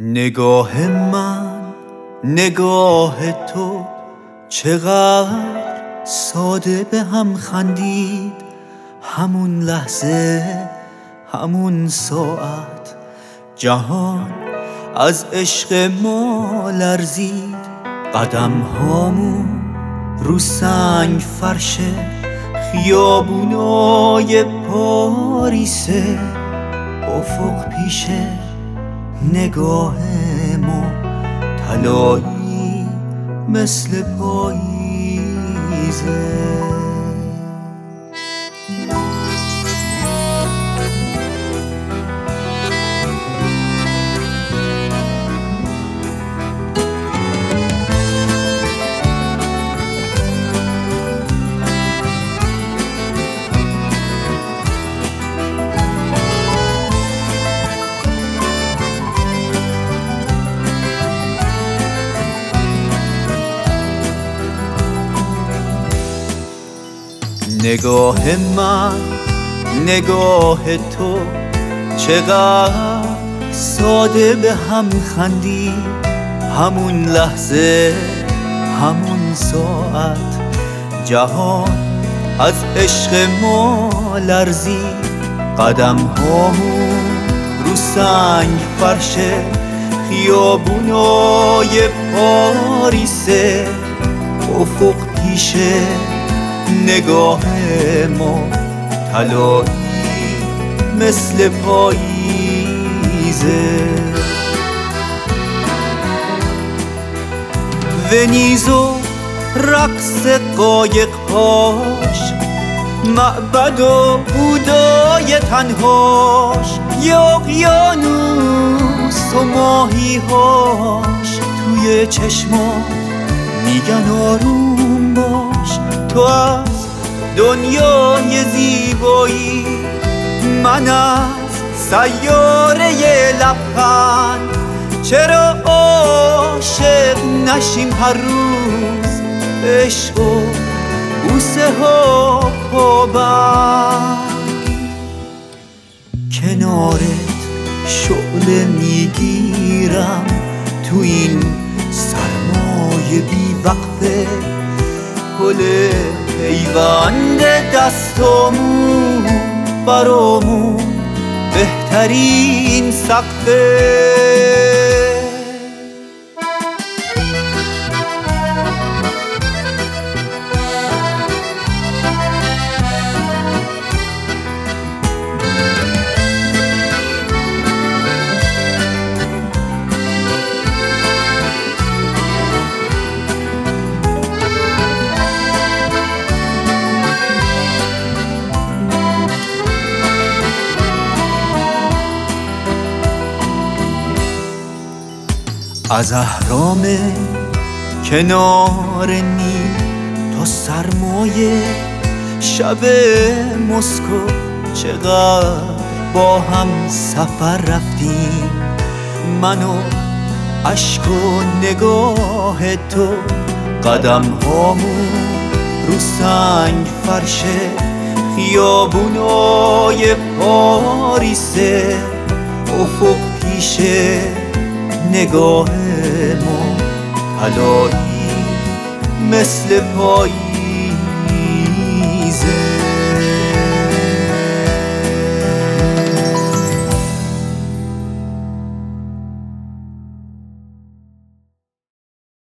نگاه من نگاه تو چقدر ساده به هم خندید. همون لحظه همون ساعت جهان از عشق ما لرزید. قدم هامون رو سنگ فرشه خیابونای پاریسه. افق پیشه نگاه ما طلایی مثل پاییزه. نگاه من نگاه تو چقدر ساده به هم خندید. همون لحظه همون ساعت جهان از عشق ما لرزید. قدم هامون رو سنگ فرشه خیابونای پاریسه. افق پیشه نگاه ما طلایی مثل پاییزه. ونیز و رقص قایق‌هاش، معبد و بودای تنهاش، یا اقیانوس و ماهی‌هاش توی چشمات میگن آروم باش. تو از دنیای زیبایی، من از سیاره لبخند. چرا عاشق نشیم هر روز عشق و بوسه ها پابند. کنارت شعله میگیرم تو این سرمای بی وقفه. گل پیوند دستامون برامون بهترین سقفه. از اهرام کنار نیل تا سرمایه شب مسکو چقدر با هم سفر رفتیم. من و اشک و نگاه تو، قدم هامون رو سنگ فرشه خیابونای پاریسه. افق پیشه نگاه ما طلایی مثل پاییزه.